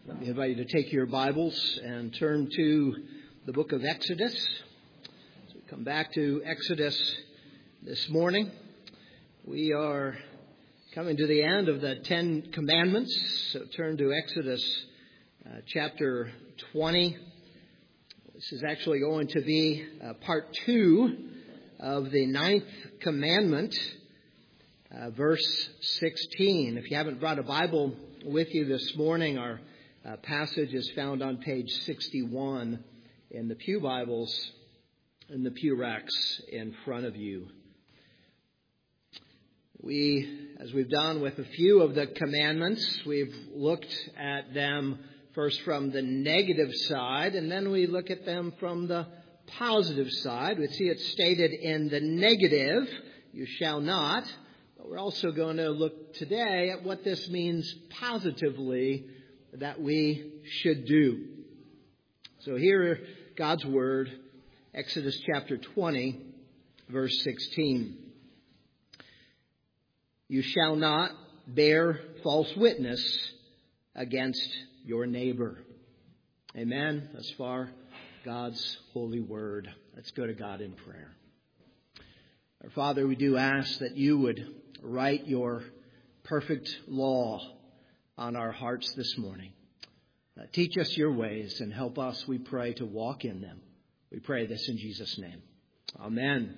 Let me invite you to take your Bibles and turn to the book of Exodus. So we come back to Exodus this morning. We are coming to the end of the Ten Commandments. So turn to Exodus chapter 20. This is actually going to be part 2 of the 9th commandment, verse 16. If you haven't brought a Bible with you this morning, our passage is found on page 61 in the Pew Bibles in the pew racks in front of you. As we've done with a few of the commandments, we've looked at them first from the negative side, and then we look at them from the positive side. We see it stated in the negative, you shall not. But we're also going to look today at what this means positively that we should do. So here, God's Word, Exodus chapter 20, verse 16. You shall not bear false witness against your neighbor. Amen. Thus far, God's holy word. Let's go to God in prayer. Our Father, we do ask that you would write your perfect law on our hearts this morning. Teach us your ways and help us, we pray, to walk in them. We pray this in Jesus' name. Amen.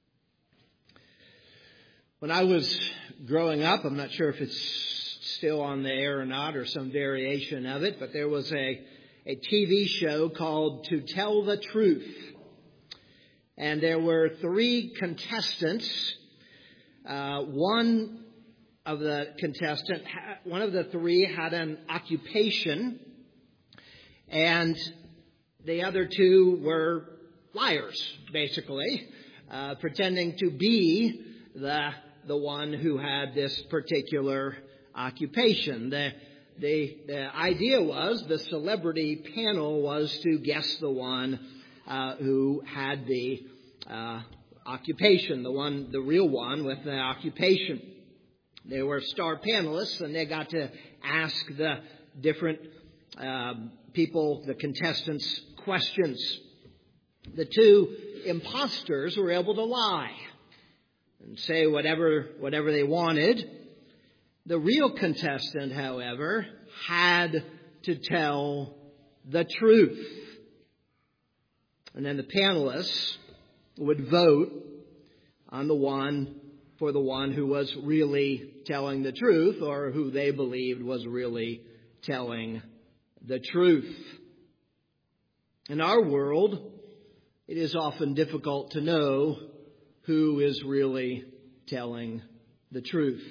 When I was growing up, I'm not sure if it's still on the air or not, or some variation of it, but there was a TV show called To Tell the Truth. And there were 3 contestants. One of the 3 had an occupation, and the other 2 were liars, basically, pretending to be the one who had this particular occupation. The idea was, the celebrity panel was to guess the one who had the occupation, the real one with the occupation. They were star panelists, and they got to ask the different people, the contestants, questions. The 2 imposters were able to lie and say whatever they wanted. The real contestant, however, had to tell the truth. And then the panelists would vote on the one who was really telling the truth, or who they believed was really telling the truth. In our world, it is often difficult to know who is really telling the truth.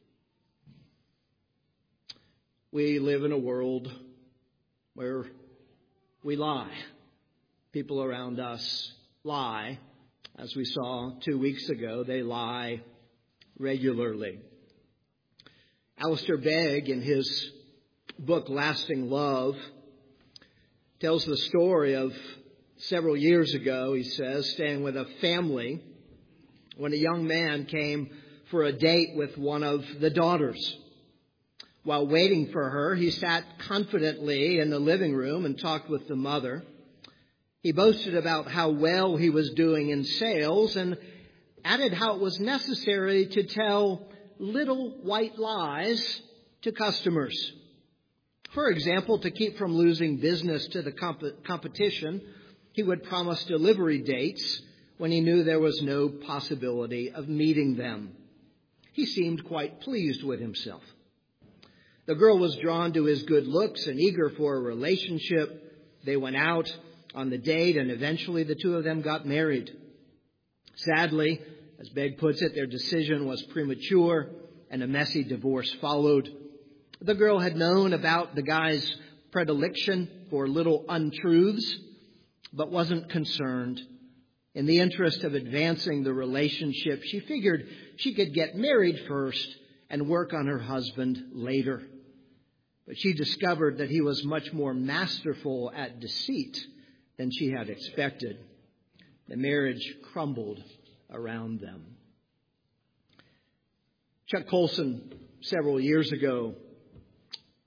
We live in a world where we lie. People around us lie. As we saw 2 weeks ago, they lie regularly. Alistair Begg, in his book Lasting Love, tells the story of several years ago, he says, staying with a family when a young man came for a date with one of the daughters. While waiting for her, he sat confidently in the living room and talked with the mother. He boasted about how well he was doing in sales and added how it was necessary to tell little white lies to customers. For example, to keep from losing business to the competition, he would promise delivery dates when he knew there was no possibility of meeting them. He seemed quite pleased with himself. The girl was drawn to his good looks and eager for a relationship. They went out on the date, and eventually the 2 of them got married. Sadly, as Begg puts it, their decision was premature, and a messy divorce followed. The girl had known about the guy's predilection for little untruths, but wasn't concerned. In the interest of advancing the relationship, she figured she could get married first and work on her husband later. But she discovered that he was much more masterful at deceit than she had expected. The marriage crumbled around them. Chuck Colson, several years ago,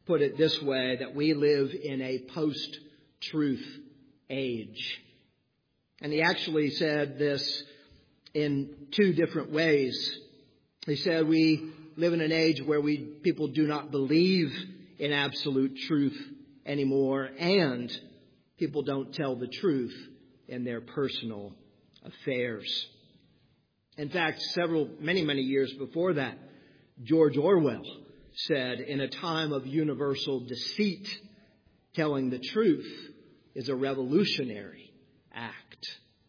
put it this way, that we live in a post-truth age. And he actually said this in two different ways. He said we live in an age where people do not believe in absolute truth anymore, and people don't tell the truth in their personal affairs. In fact, many years before that, George Orwell said, in a time of universal deceit, telling the truth is a revolutionary act.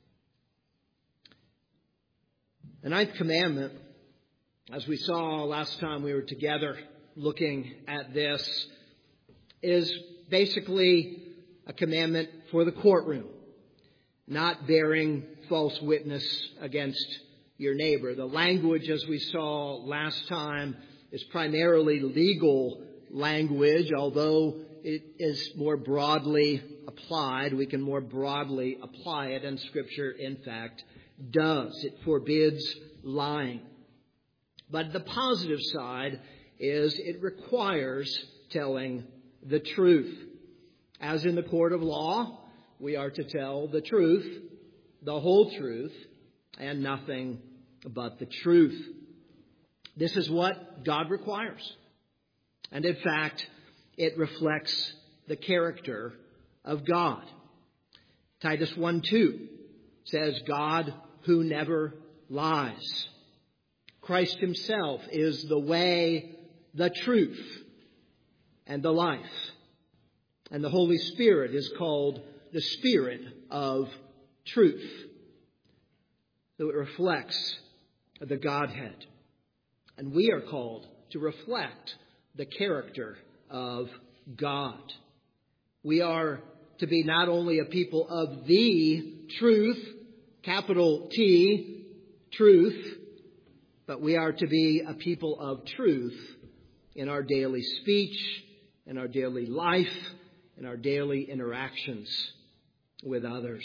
The ninth commandment, as we saw last time we were together looking at this, is basically a commandment for the courtroom, not bearing false witness against your neighbor. The language, as we saw last time, is primarily legal language, although it is more broadly applied. We can more broadly apply it, and Scripture, in fact, does. It forbids lying. But the positive side is it requires telling the truth. As in the court of law, we are to tell the truth, the whole truth, and nothing but the truth. This is what God requires. And in fact, it reflects the character of God. Titus 1:2 says, God who never lies. Christ himself is the way, the truth, and the life. And the Holy Spirit is called the Spirit of truth. So it reflects the Godhead. And we are called to reflect the character of God. We are to be not only a people of the truth, capital T, truth, but we are to be a people of truth in our daily speech, in our daily life, in our daily interactions with others.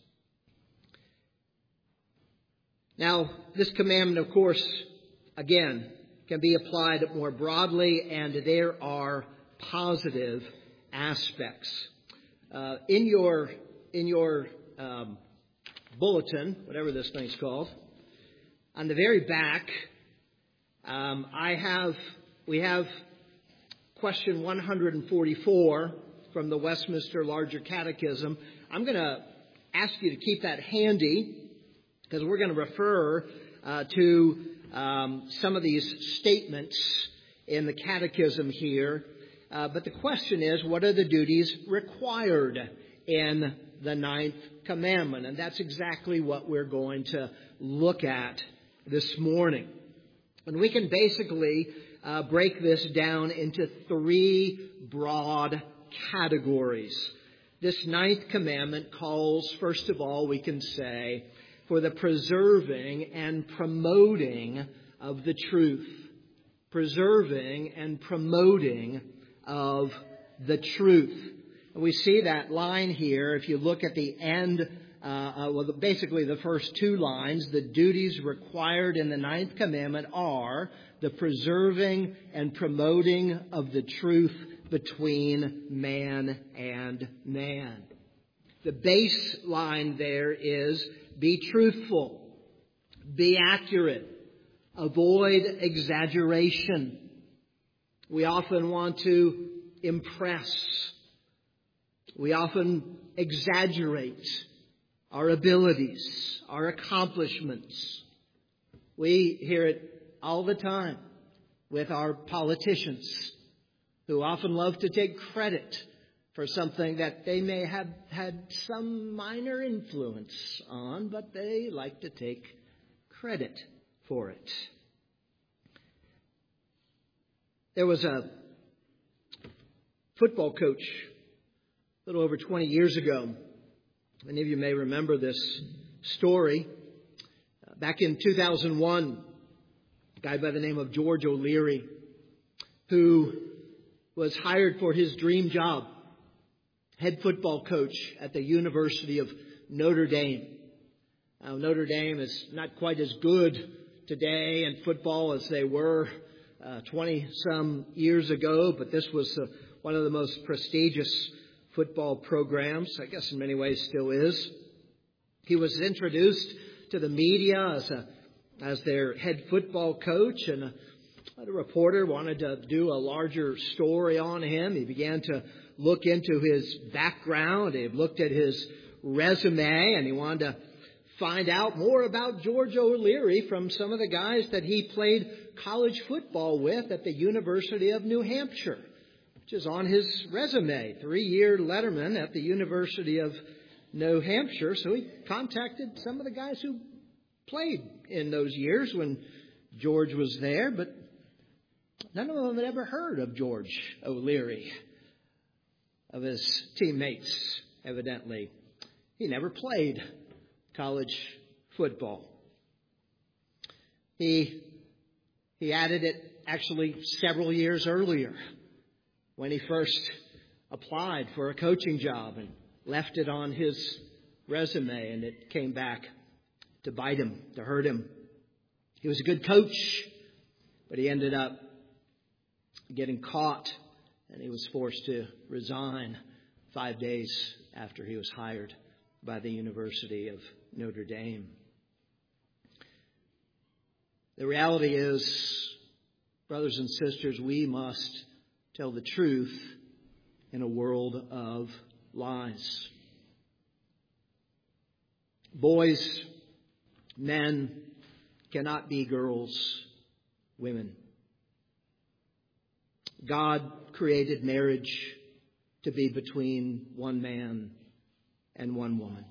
Now, this commandment, of course, again, can be applied more broadly, and there are positive aspects. In your bulletin, whatever this thing's called, on the very back, we have question 144 from the Westminster Larger Catechism. I'm going to ask you to keep that handy, because we're going to refer to some of these statements in the catechism here. But the question is, what are the duties required in the ninth commandment? And that's exactly what we're going to look at this morning. And we can basically break this down into three broad categories. This ninth commandment calls, first of all, we can say, for the preserving and promoting of the truth. Preserving and promoting of the truth. And we see that line here. If you look at the end, basically the first two lines, the duties required in the ninth commandment are the preserving and promoting of the truth between man and man. The baseline there is be truthful, be accurate, avoid exaggeration. We often want to impress. We often exaggerate our abilities, our accomplishments. We hear it all the time with our politicians, who often love to take credit for something that they may have had some minor influence on, but they like to take credit for it. There was a football coach a little over 20 years ago. Many of you may remember this story. Back in 2001, a guy by the name of George O'Leary, who was hired for his dream job, head football coach at the University of Notre Dame. Now, Notre Dame is not quite as good today in football as they were 20-some years ago, but this was one of the most prestigious football programs, I guess in many ways still is. He was introduced to the media as their head football coach, and a reporter wanted to do a larger story on him. He began to look into his background. He looked at his resume, and he wanted to find out more about George O'Leary from some of the guys that he played college football with at the University of New Hampshire, which is on his resume, 3-year letterman at the University of New Hampshire. So he contacted some of the guys who played in those years when George was there, but none of them had ever heard of George O'Leary, of his teammates, evidently. He never played college football. He added it actually several years earlier when he first applied for a coaching job and left it on his resume, and it came back to bite him, to hurt him. He was a good coach, but he ended up getting caught, and he was forced to resign 5 days after he was hired by the University of Notre Dame. The reality is, brothers and sisters, we must tell the truth in a world of lies. Boys, men cannot be girls, women. God created marriage to be between one man and one woman.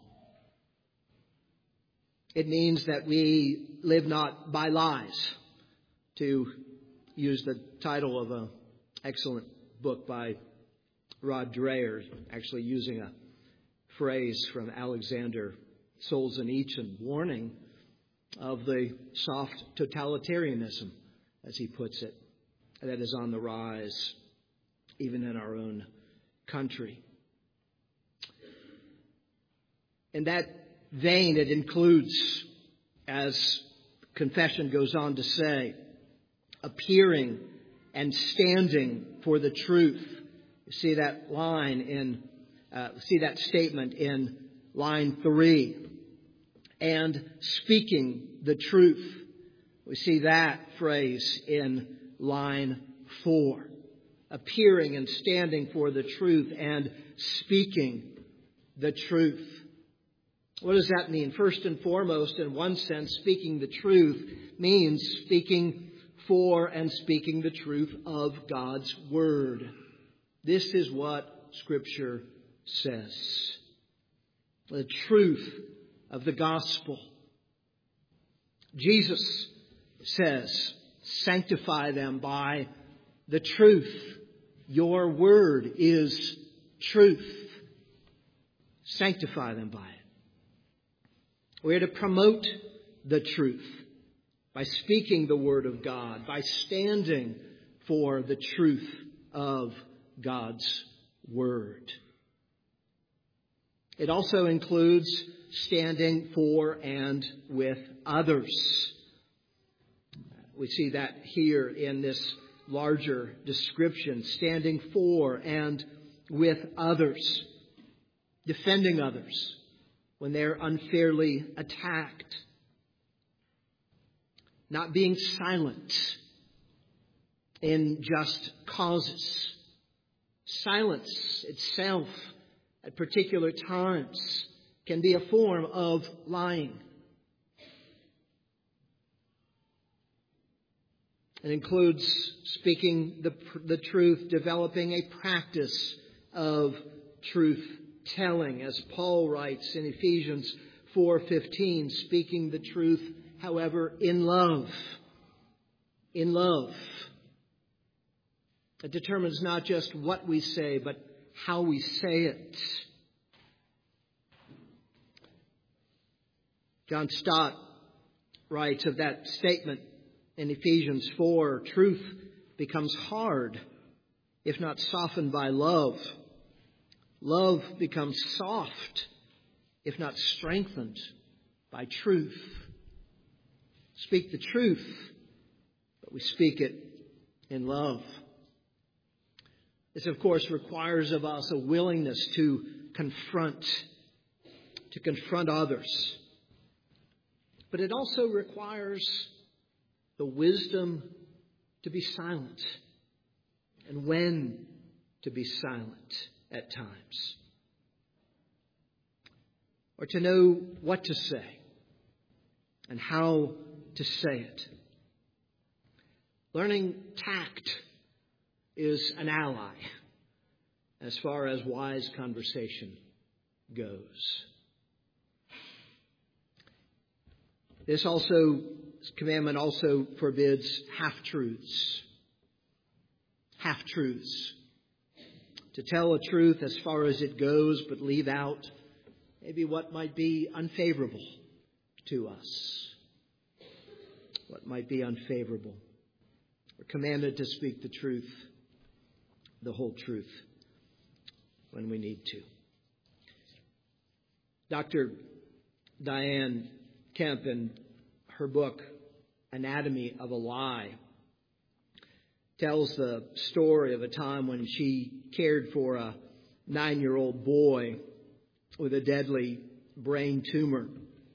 It means that we live not by lies, to use the title of an excellent book by Rod Dreher, actually using a phrase from Alexander Solzhenitsyn, warning of the soft totalitarianism, as he puts it, that is on the rise even in our own country. In that vein, it includes, as confession goes on to say, appearing and standing for the truth. You see that statement in line 3. And speaking the truth. We see that phrase in line 4. Appearing and standing for the truth and speaking the truth. What does that mean? First and foremost, in one sense, speaking the truth means speaking for and speaking the truth of God's Word. This is what Scripture says. The truth of the gospel. Jesus says, sanctify them by the truth. Your word is truth. Sanctify them by it. We're to promote the truth by speaking the word of God, by standing for the truth of God's word. It also includes standing for and with others. We see that here in this larger description, standing for and with others, defending others when they're unfairly attacked, not being silent in just causes. Silence itself at particular times can be a form of lying. It includes speaking the truth, developing a practice of truth-telling, as Paul writes in Ephesians 4:15, speaking the truth, however, in love. In love. It determines not just what we say, but how we say it. John Stott writes of that statement in Ephesians 4, truth becomes hard if not softened by love. Love becomes soft if not strengthened by truth. Speak the truth, but we speak it in love. This, of course, requires of us a willingness to confront others. But it also requires the wisdom to be silent and when to be silent at times. Or to know what to say and how to say it. Learning tact is an ally as far as wise conversation goes. This commandment also forbids half-truths. Half-truths. To tell a truth as far as it goes, but leave out maybe what might be unfavorable to us. What might be unfavorable. We're commanded to speak the truth, the whole truth, when we need to. Dr. Diane Kemp, in her book, Anatomy of a Lie, tells the story of a time when she cared for a 9-year-old boy with a deadly brain tumor.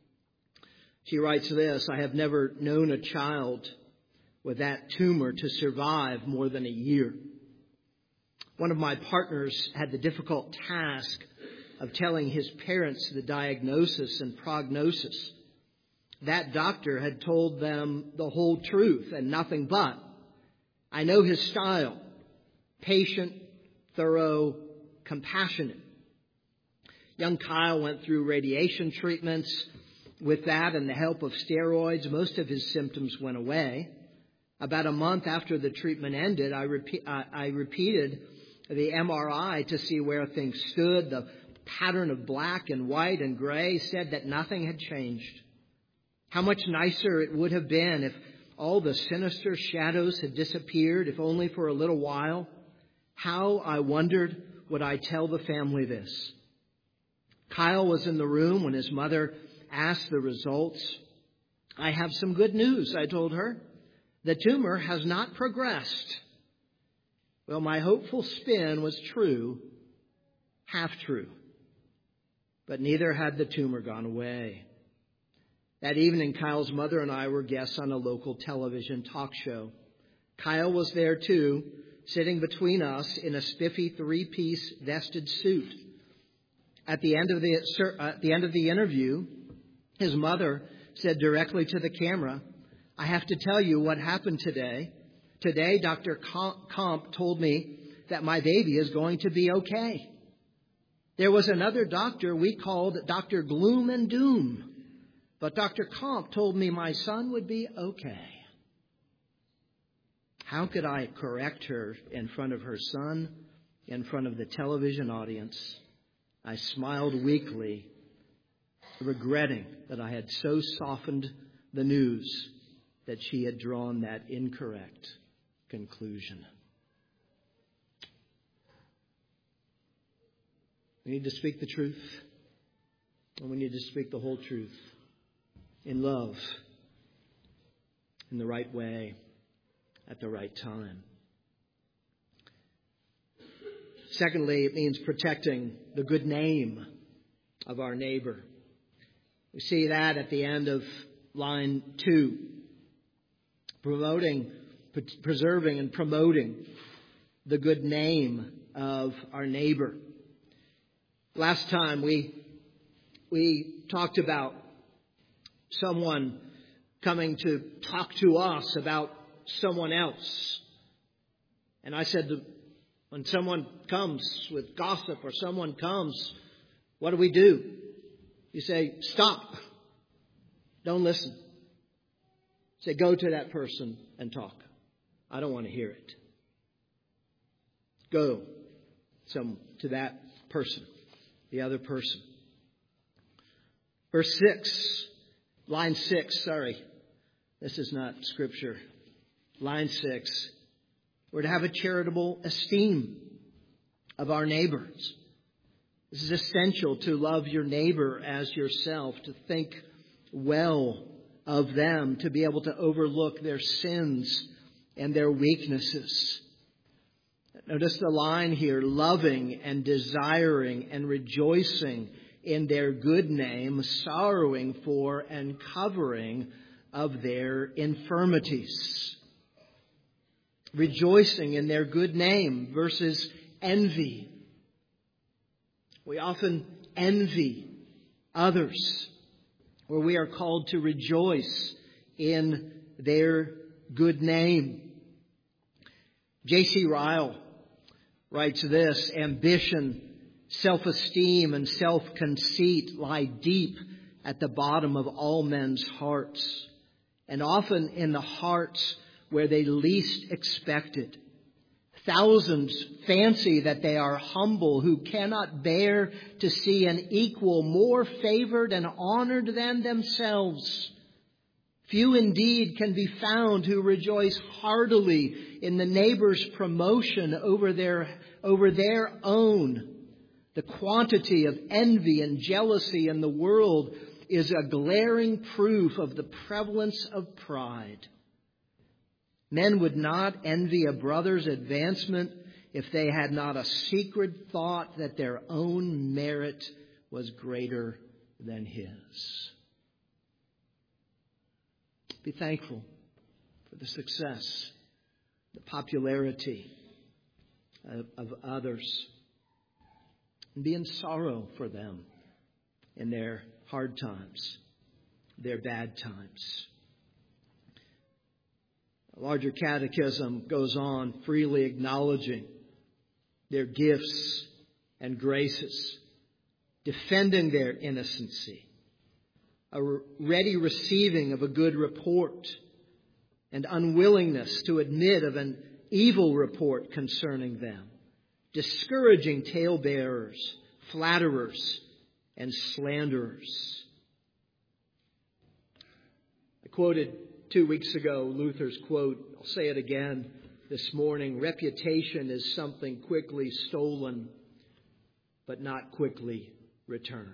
She writes this: "I have never known a child with that tumor to survive more than a year. One of my partners had the difficult task of telling his parents the diagnosis and prognosis. That doctor had told them the whole truth and nothing but. I know his style: patient, thorough, compassionate. Young Kyle went through radiation treatments. With that and the help of steroids, most of his symptoms went away. About a month after the treatment ended, I repeated the MRI to see where things stood. The pattern of black and white and gray said that nothing had changed. How much nicer it would have been if all the sinister shadows had disappeared, if only for a little while. How, I wondered, would I tell the family this? Kyle was in the room when his mother asked the results. I have some good news, I told her. The tumor has not progressed. Well, my hopeful spin was true, half true. But neither had the tumor gone away. That evening, Kyle's mother and I were guests on a local television talk show. Kyle was there too, sitting between us in a spiffy 3-piece vested suit. At the end of the interview, his mother said directly to the camera, I have to tell you what happened today. Today, Dr. Comp told me that my baby is going to be okay. There was another doctor we called Dr. Gloom and Doom. But Dr. Comp told me my son would be okay. How could I correct her in front of her son, in front of the television audience? I smiled weakly, regretting that I had so softened the news that she had drawn that incorrect conclusion. We need to speak the truth, and we need to speak the whole truth in love, in the right way, at the right time. Secondly, it means protecting the good name of our neighbor. We see that at the end of line 2. Preserving and promoting the good name of our neighbor. Last time we talked about someone coming to talk to us about someone else. And I said, when someone comes with gossip or someone comes, what do? You say, stop. Don't listen. Say, go to that person and talk. I don't want to hear it. Go to that person, the other person. Verse 6, line 6, sorry. This is not scripture. Line 6. We're to have a charitable esteem of our neighbors. This is essential to love your neighbor as yourself, to think well of them, to be able to overlook their sins and their weaknesses. Notice the line here, loving and desiring and rejoicing in their good name, sorrowing for and covering of their infirmities. Rejoicing in their good name versus envy. We often envy others, where we are called to rejoice in their good name. J.C. Ryle writes this: ambition, self-esteem, and self-conceit lie deep at the bottom of all men's hearts, and often in the hearts where they least expect it. Thousands fancy that they are humble, who cannot bear to see an equal more favored and honored than themselves. Few indeed can be found who rejoice heartily in the neighbor's promotion over their own. The quantity of envy and jealousy in the world is a glaring proof of the prevalence of pride. Men would not envy a brother's advancement if they had not a secret thought that their own merit was greater than his. Be thankful for the success, the popularity of others, and be in sorrow for them in their hard times, their bad times. The larger catechism goes on freely acknowledging their gifts and graces, defending their innocency, a ready receiving of a good report, and unwillingness to admit of an evil report concerning them, discouraging talebearers, flatterers, and slanderers. I quoted 2 weeks ago Luther's quote. I'll say it again this morning. Reputation is something quickly stolen, but not quickly returned.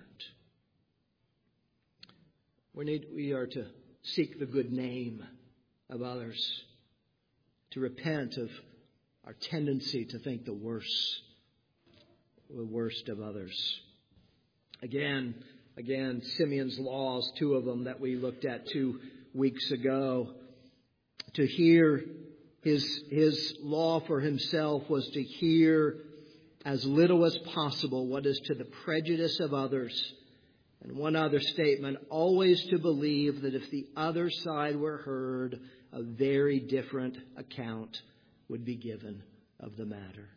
We are to seek the good name of others, to repent of our tendency to think the worst of others. Again, Simeon's laws, 2 of them that we looked at 2 weeks ago. To hear his law for himself was to hear as little as possible what is to the prejudice of others. And one other statement, always to believe that if the other side were heard, a very different account would be given of the matter.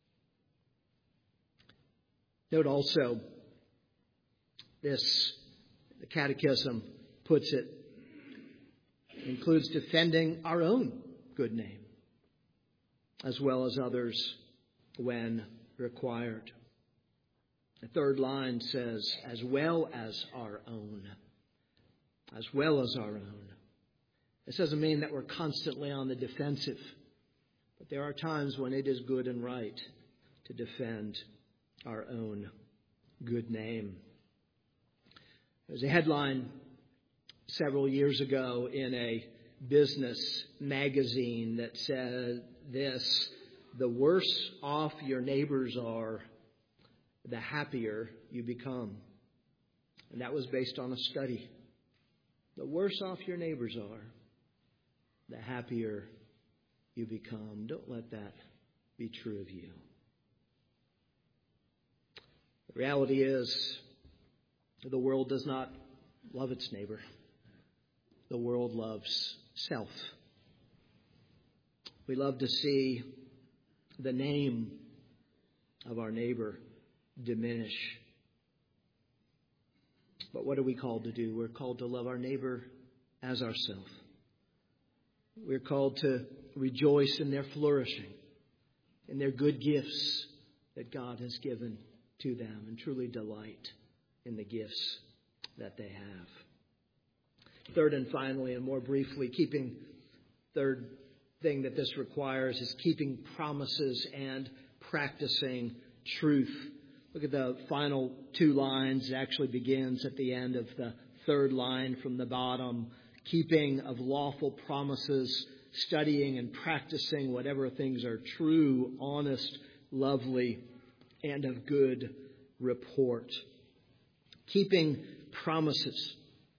Note also, the Catechism puts it, includes defending our own good name, as well as others when required. The third line says, as well as our own. As well as our own. This doesn't mean that we're constantly on the defensive, but there are times when it is good and right to defend our own good name. There's a headline several years ago in a business magazine that said this: the worse off your neighbors are, the happier you become. And that was based on a study. The worse off your neighbors are, the happier you become. Don't let that be true of you. The reality is, the world does not love its neighbor. The world loves self. We love to see the name of our neighbor diminish. But what are we called to do? We're called to love our neighbor as ourselves. We're called to rejoice in their flourishing, in their good gifts that God has given to them, and truly delight in the gifts that they have. Third and finally, and more briefly, third thing that this requires is keeping promises and practicing truth. Look at the final 2 lines. It actually begins at the end of the third line from the bottom. Keeping of lawful promises, studying and practicing whatever things are true, honest, lovely, and of good report. Keeping promises.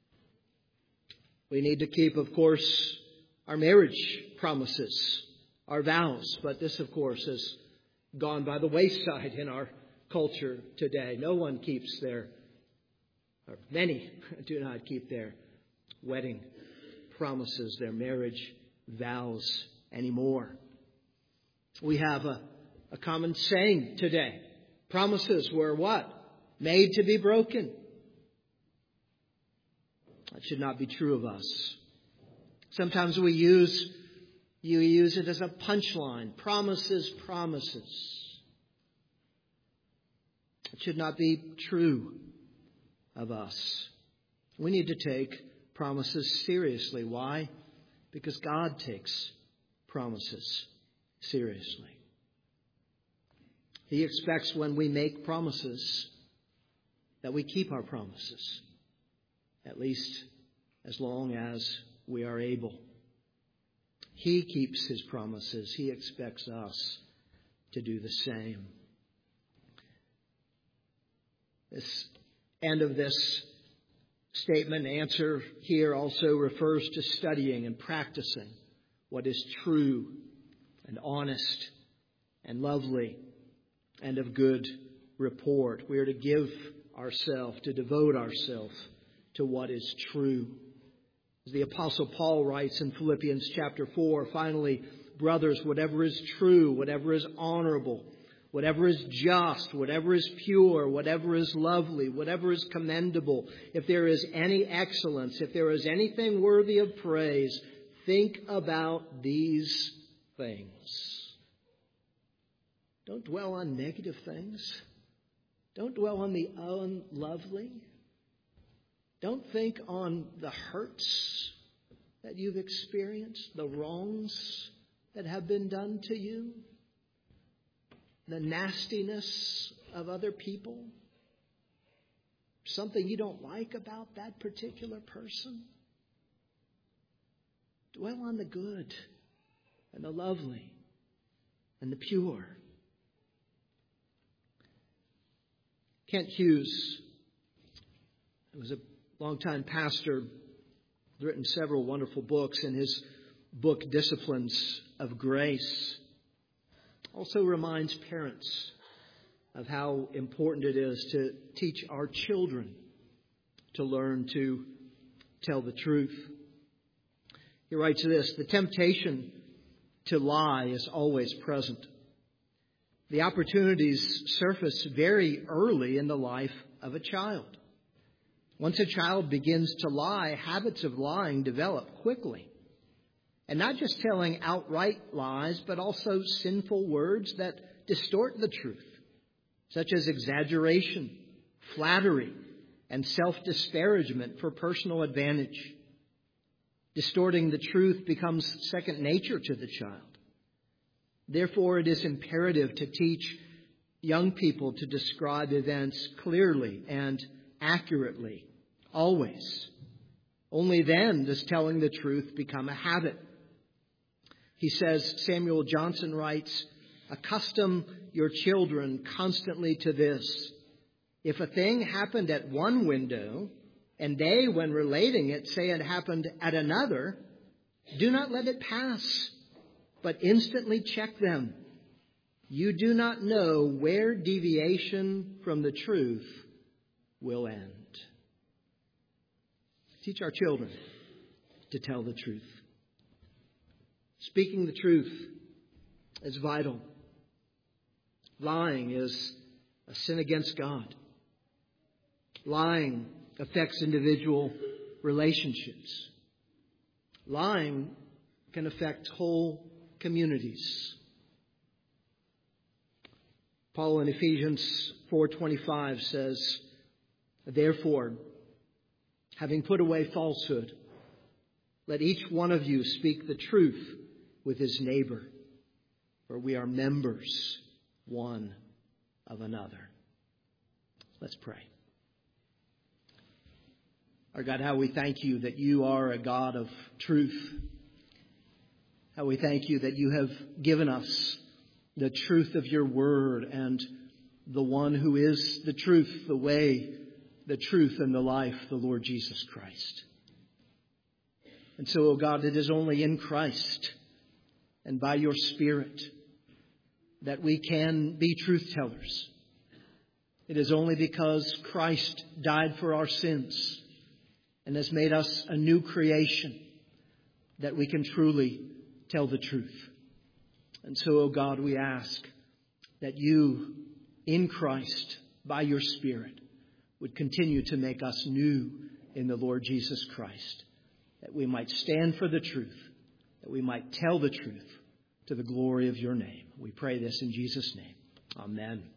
We need to keep, of course, our marriage promises, our vows. But this, of course, has gone by the wayside in our culture today. No one keeps or many do not keep their wedding promises, their marriage vows anymore. We have a common saying today. Promises were what? Made to be broken. That should not be true of us. Sometimes you use it as a punchline. Promises, promises. It should not be true of us. We need to take promises seriously. Why? Because God takes promises seriously. He expects when we make promises that we keep our promises, at least as long as we are able. He keeps His promises. He expects us to do the same. This end of this statement, answer here, also refers to studying and practicing what is true and honest and lovely and of good report. We are to give ourselves, to devote ourselves to what is true. As the Apostle Paul writes in Philippians chapter 4, finally, brothers, whatever is true, whatever is honorable, whatever is just, whatever is pure, whatever is lovely, whatever is commendable, if there is any excellence, if there is anything worthy of praise, think about these things. Don't dwell on negative things. Don't dwell on the unlovely. Don't think on the hurts that you've experienced, the wrongs that have been done to you, the nastiness of other people, something you don't like about that particular person. Dwell on the good and the lovely and the pure. Kent Hughes, who was a longtime pastor, has written several wonderful books. In his book, Disciplines of Grace, also reminds parents of how important it is to teach our children to learn to tell the truth. He writes this: the temptation to lie is always present. The opportunities surface very early in the life of a child. Once a child begins to lie, habits of lying develop quickly. And not just telling outright lies, but also sinful words that distort the truth, such as exaggeration, flattery, and self-disparagement for personal advantage. Distorting the truth becomes second nature to the child. Therefore, it is imperative to teach young people to describe events clearly and accurately, always. Only then does telling the truth become a habit. He says, Samuel Johnson writes, accustom your children constantly to this. If a thing happened at one window, and they, when relating it, say it happened at another, do not let it pass, but instantly check them. You do not know where deviation from the truth will end. Teach our children to tell the truth. Speaking the truth is vital. Lying is a sin against God. Lying affects individual relationships. Lying can affect whole communities. Paul in Ephesians 4:25 says, therefore, having put away falsehood, let each one of you speak the truth with his neighbor, for we are members one of another. Let's pray. Our God, how we thank you that you are a God of truth. How we thank you that you have given us the truth of your word and the one who is the truth, the way, the truth, and the life, the Lord Jesus Christ. And so, O God, it is only in Christ and by your Spirit that we can be truth tellers. It is only because Christ died for our sins and has made us a new creation that we can truly tell the truth. And so, O God, we ask that you, in Christ, by your Spirit, would continue to make us new in the Lord Jesus Christ, that we might stand for the truth, that we might tell the truth to the glory of your name. We pray this in Jesus' name. Amen.